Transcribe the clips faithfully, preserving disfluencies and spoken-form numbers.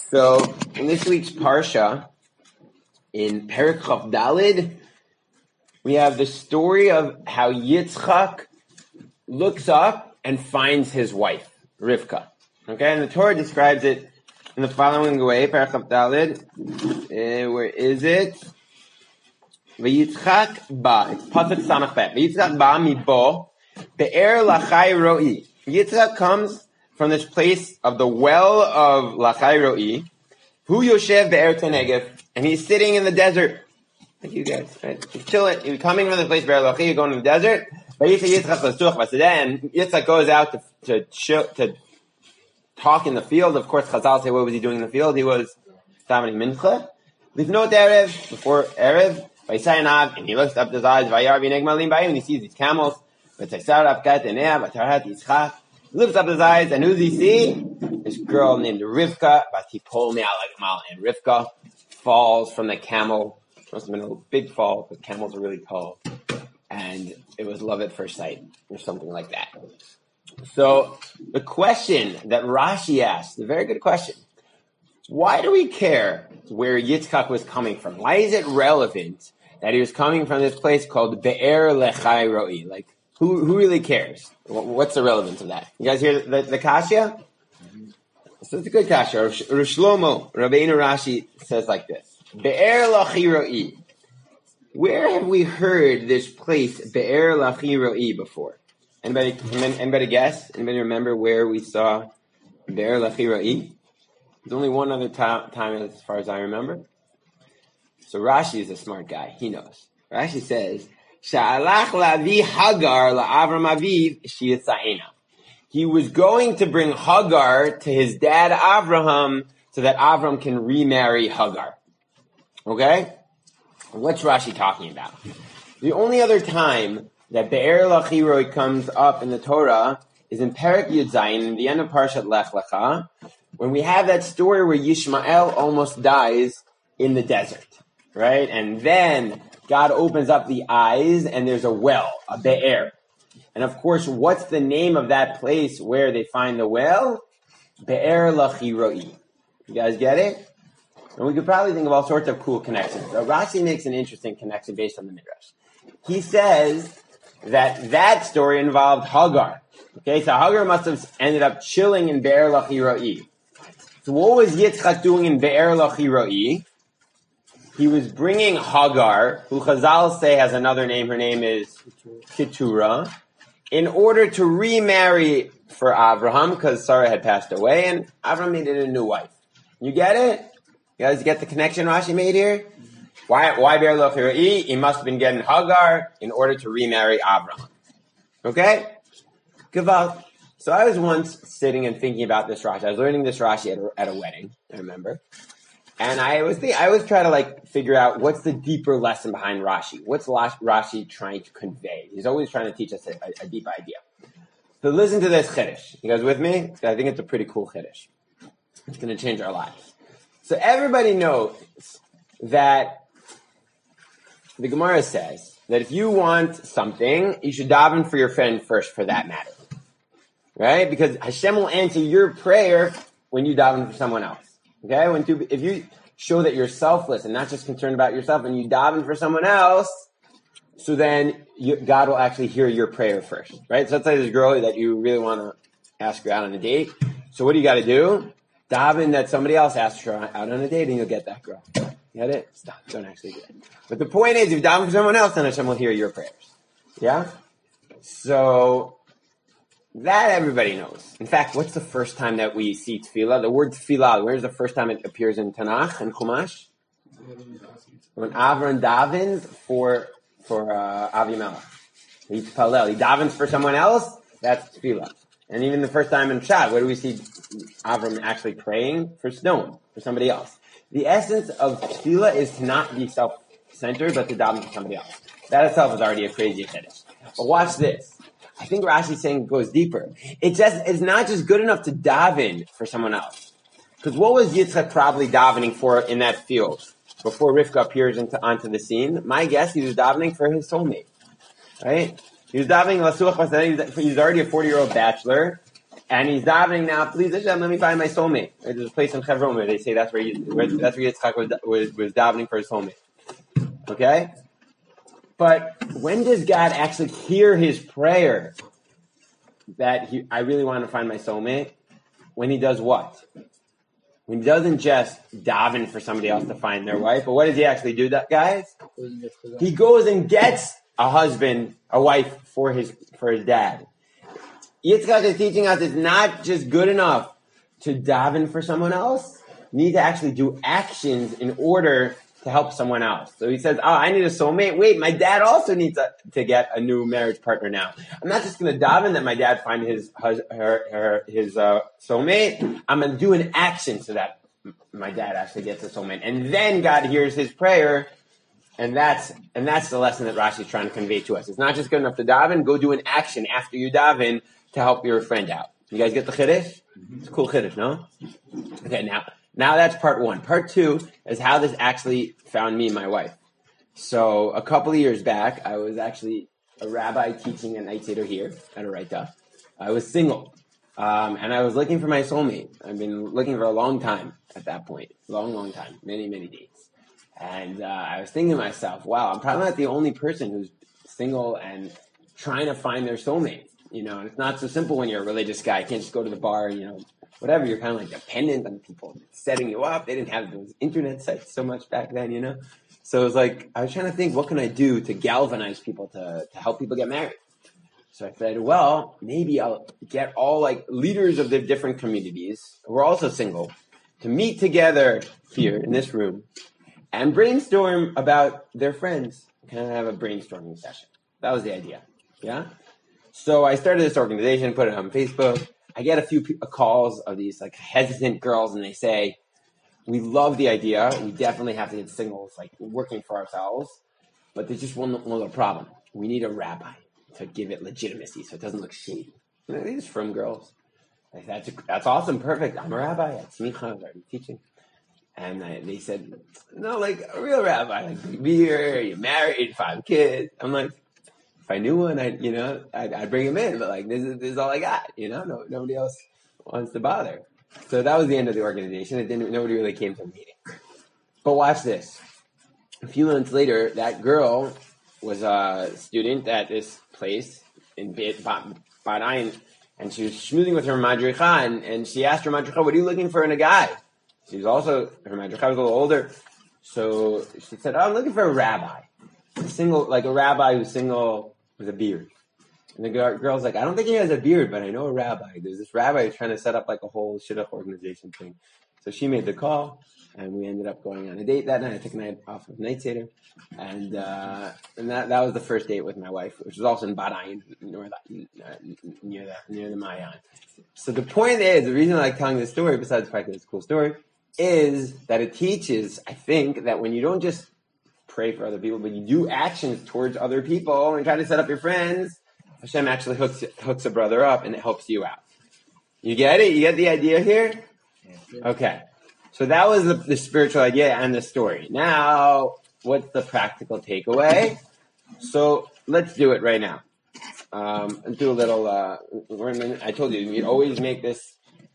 So, in this week's Parsha, in Perek Chaf Dalid, we have the story of how Yitzchak looks up and finds his wife, Rivka. Okay, and the Torah describes it in the following way, Perek Chaf Dalid. Uh, where is it? V'Yitzchak ba. It's Pasuk Samach Bet. V'Yitzchak ba mi bo be'er lachai ro'i. Yitzchak comes from this place of the well of Lachai Ro'i, Hu Yoshev Be'er Negev, and he's sitting in the desert. Like you guys, right? He's chilling, he's coming from the place Be'er Lachai, going to the desert. And Yitzchak goes out to, to, chill, to talk in the field. Of course, Chazal say, what was he doing in the field? He was davening mincha. Lifnot Erev, before Erev, Vayisayin, and he looks up his eyes, Vayar B'neg Malim Bayim, and he sees these camels. V'tzaysar Avkat Enea, V'tarhat Yitzchak. He lifts up his eyes, and who does he see? This girl named Rivka, Batipol Me'alagamal, and Rivka falls from the camel. It must have been a big fall, but camels are really tall. And it was love at first sight, or something like that. So, the question that Rashi asked, a very good question. Why do we care where Yitzchak was coming from? Why is it relevant that he was coming from this place called Be'er Lechai Ro'i? Like, Who who really cares? What's the relevance of that? You guys hear the, the kasha? Mm-hmm. So it's a good kasha. Rosh Shlomo, Rabbeinu Rashi says like this. Be'er lachi ro'i. Where have we heard this place, Be'er lachi ro'i, before? Anybody, anybody guess? Anybody remember where we saw Be'er lachi ro'i? There's only one other ta- time as far as I remember. So Rashi is a smart guy. He knows. Rashi says, Sha'alach la'avi Hagar la'Avram aviv shiyatza'ena. He was going to bring Hagar to his dad Avraham so that Avram can remarry Hagar. Okay? What's Rashi talking about? The only other time that Be'er lachi ro'i comes up in the Torah is in Perek Yud Zayin, in the end of Parshat Lech Lecha, when we have that story where Yishmael almost dies in the desert. Right? And then God opens up the eyes, and there's a well, a be'er. And of course, what's the name of that place where they find the well? Be'er lachi ro'i. You guys get it? And we could probably think of all sorts of cool connections. So Rashi makes an interesting connection based on the Midrash. He says that that story involved Hagar. Okay, so Hagar must have ended up chilling in Be'er lachi ro'i. So what was Yitzchak doing in Be'er lachi ro'i? He was bringing Hagar, who Chazal say has another name. Her name is Keturah, in order to remarry for Avraham, because Sarah had passed away, and Avraham needed a new wife. You get it? You guys get the connection Rashi made here? Why, why Be'er lachi ro'i? He must have been getting Hagar in order to remarry Avraham. Okay? Gewalt. So I was once sitting and thinking about this Rashi. I was learning this Rashi at a, at a wedding, I remember. And I was think, I always try to like figure out what's the deeper lesson behind Rashi. What's Rashi trying to convey? He's always trying to teach us a, a, a deep idea. So listen to this chiddush. You guys with me? I think it's a pretty cool chiddush. It's going to change our lives. So everybody knows that the Gemara says that if you want something, you should daven for your friend first, for that matter, right? Because Hashem will answer your prayer when you daven for someone else. Okay, when to, if you show that you're selfless and not just concerned about yourself, and you daven for someone else, so then you, God will actually hear your prayer first, right? So let's say this girl that you really want to ask her out on a date. So what do you got to do? Daven that somebody else asks her out on a date, and you'll get that girl. Get it? Stop. Don't actually do it. But the point is, if you daven for someone else, then Hashem will hear your prayers. Yeah. So that everybody knows. In fact, what's the first time that we see tefillah? The word tefillah, where's the first time it appears in Tanakh and Chumash? When Avram davens for for uh, Avimelech. He palel. He davens for someone else, that's tefillah. And even the first time in Shad, where do we see Avram actually praying? For stone, for somebody else. The essence of tefillah is to not be self-centered, but to daven for somebody else. That itself is already a crazy chiddush. But watch this. I think Rashi's saying it goes deeper. It just it's not just good enough to daven for someone else. Because what was Yitzchak probably davening for in that field before Rivka appears into, onto the scene? My guess, he was davening for his soulmate. Right? He was davening, he was already a forty-year-old bachelor. And he's davening now, please Hashem, let me find my soulmate. There's a place in Hebron where they say that's where, he, where that's where Yitzchak was, was, was davening for his soulmate. Okay? But when does God actually hear his prayer that he, I really want to find my soulmate? When he does what? When he doesn't just daven for somebody else to find their wife, but what does he actually do, that guys? He goes and gets a husband, a wife for his for his dad. Yitzchak is teaching us it's not just good enough to daven for someone else. You need to actually do actions in order to help someone else. So he says, oh, I need a soulmate. Wait, my dad also needs a, to get a new marriage partner now. I'm not just going to daven that my dad find his hus, her, her, his uh, soulmate. I'm going to do an action so that my dad actually gets a soulmate. And then God hears his prayer. And that's and that's the lesson that Rashi is trying to convey to us. It's not just good enough to daven. Go do an action after you daven to help your friend out. You guys get the chiddush? It's a cool chiddush, no? Okay, now now that's part one. Part two is how this actually found me and my wife. So a couple of years back, I was actually a rabbi teaching a night seder here at Oraita. I was single, um, and I was looking for my soulmate. I've been looking for a long time at that point, long, long time, many, many days. And uh, I was thinking to myself, wow, I'm probably not the only person who's single and trying to find their soulmate. You know, and it's not so simple when you're a religious guy. You can't just go to the bar, you know, whatever. You're kind of like dependent on people setting you up. They didn't have those internet sites so much back then, you know. So it was like, I was trying to think, what can I do to galvanize people, to, to help people get married? So I said, well, maybe I'll get all like leaders of the different communities who are also single to meet together here in this room and brainstorm about their friends. Kind of have a brainstorming session. That was the idea. Yeah. So I started this organization, put it on Facebook. I get a few p- calls of these like hesitant girls, and they say, "We love the idea. We definitely have to get singles, like working for ourselves, but there's just one, one little problem. We need a rabbi to give it legitimacy, so it doesn't look shady." You know, these from girls. I said, that's a, that's awesome, perfect. I'm a rabbi at Smicha, I'm already teaching. And I, they said, no, like a real rabbi, like big beer, you're married, five kids. I'm like, if I knew one, I, you know, I'd, I'd bring him in, but like this is this is all I got, you know. No, nobody else wants to bother. So that was the end of the organization. It didn't. Nobody really came to a meeting. But watch this. A few months later, that girl was a student at this place in Bahrain, and she was schmoozing with her madricha, and, and she asked her madricha, "What are you looking for in a guy?" She was also, her madricha was a little older. So she said, oh, I'm looking for a rabbi. A single, like a rabbi who's single with a beard. And the girl's like, I don't think he has a beard, but I know a rabbi. There's this rabbi who's trying to set up like a whole shidduch organization thing. So she made the call, and we ended up going on a date that night. I took a night off of night seder. And uh, and that that was the first date with my wife, which was also in Bahrain, near the, near the, near the Mayan. So the point is, the reason I like telling this story, besides the fact that it's a cool story, is that it teaches, I think, that when you don't just pray for other people, but you do actions towards other people and try to set up your friends, Hashem actually hooks hooks a brother up and it helps you out. You get it? You get the idea here? Okay. So that was the, the spiritual idea and the story. Now, what's the practical takeaway? So let's do it right now. Um, let's do a little, uh, we're in, I told you, you always make this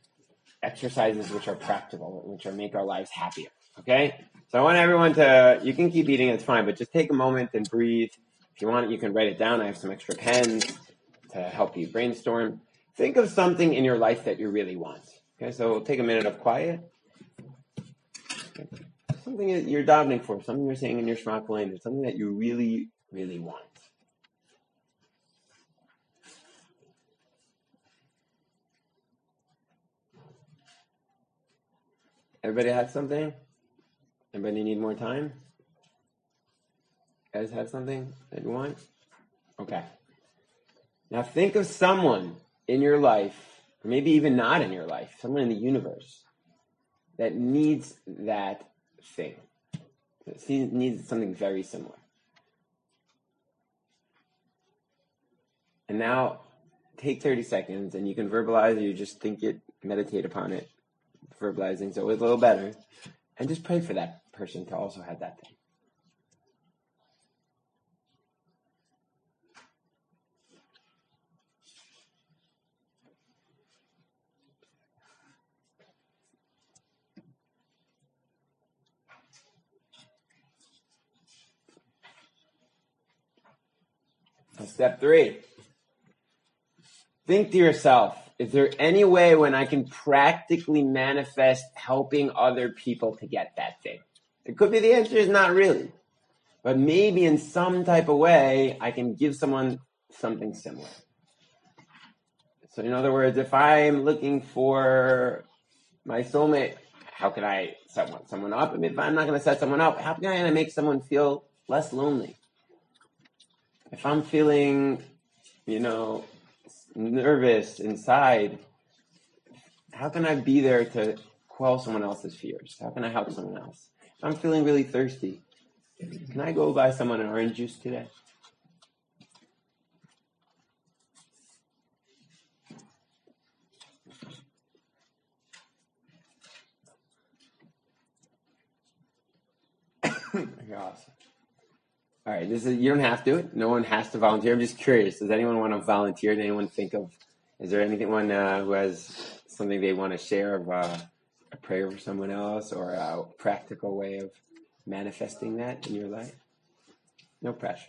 exercises which are practical, which are make our lives happier. Okay? So I want everyone to, you can keep eating, it's fine, but just take a moment and breathe. If you want it, you can write it down. I have some extra pens to help you brainstorm. Think of something in your life that you really want. Okay, so we'll take a minute of quiet. Okay. Something that you're davening for, something you're saying in your Shema Kolayim, something that you really, really want. Everybody have something? Everybody need more time? You guys have something that you want? Okay. Now think of someone in your life, or maybe even not in your life, someone in the universe that needs that thing. That needs something very similar. And now take thirty seconds and you can verbalize or you just think it, meditate upon it. Verbalizing is always a little better. And just pray for that person to also have that thing. Step three. Think to yourself, is there any way when I can practically manifest helping other people to get that thing? It could be the answer is not really. But maybe in some type of way, I can give someone something similar. So in other words, if I'm looking for my soulmate, how can I set someone up? I mean, if I'm not going to set someone up, how can I make someone feel less lonely? If I'm feeling, you know, nervous inside, how can I be there to quell someone else's fears? How can I help someone else? If I'm feeling really thirsty, can I go buy someone an orange juice today? Awesome. All right, this is you don't have to. No one has to volunteer. I'm just curious. Does anyone want to volunteer? Does anyone think of? Is there anyone uh, who has something they want to share of uh, a prayer for someone else or a practical way of manifesting that in your life? No pressure.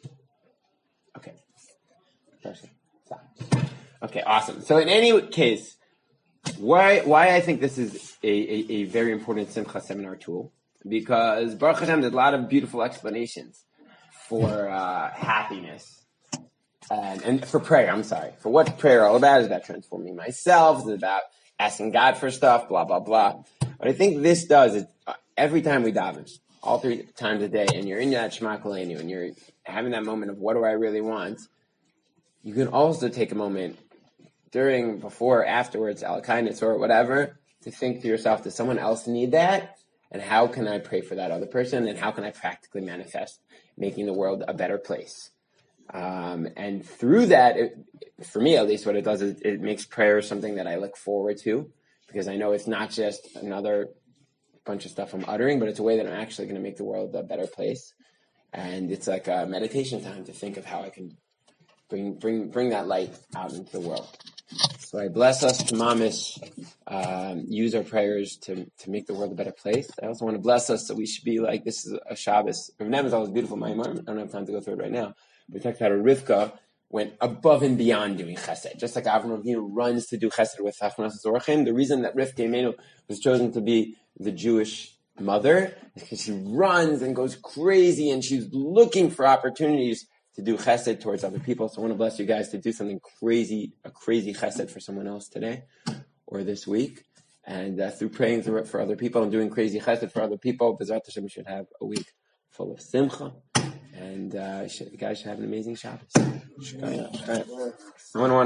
Okay. Pressure. Stop. Okay. Awesome. So in any case, why why I think this is a, a, a very important Simcha seminar tool. Because Baruch Hashem, there's a lot of beautiful explanations for uh, happiness and, and for prayer. I'm sorry. For what prayer all about is about transforming myself. It's about asking God for stuff, blah, blah, blah. What I think this does is uh, every time we daven, all three times a day, and you're in that Shema Kolenu, and you're having that moment of what do I really want, you can also take a moment during, before, afterwards, al-kindness or whatever, to think to yourself, does someone else need that? And how can I pray for that other person? And how can I practically manifest making the world a better place? Um, and through that, it, for me at least, what it does is it makes prayer something that I look forward to, because I know it's not just another bunch of stuff I'm uttering, but it's a way that I'm actually going to make the world a better place. And it's like a meditation time to think of how I can bring bring bring that light out into the world. So I bless us to mamish, um, use our prayers to, to make the world a better place. I also want to bless us so we should be like, this is a Shabbos. Rav Nev is always beautiful. My I don't have time to go through it right now. We talked about how Rivka went above and beyond doing chesed. Just like Avram Avinu runs to do chesed with Hachnas Zorachim, the reason that Rivka Imenu was chosen to be the Jewish mother is because she runs and goes crazy and she's looking for opportunities to do chesed towards other people. So I want to bless you guys to do something crazy, a crazy chesed for someone else today or this week. And uh, through praying for other people and doing crazy chesed for other people, B'ezrat Hashem, we should have a week full of simcha. And uh, you guys should have an amazing Shabbos.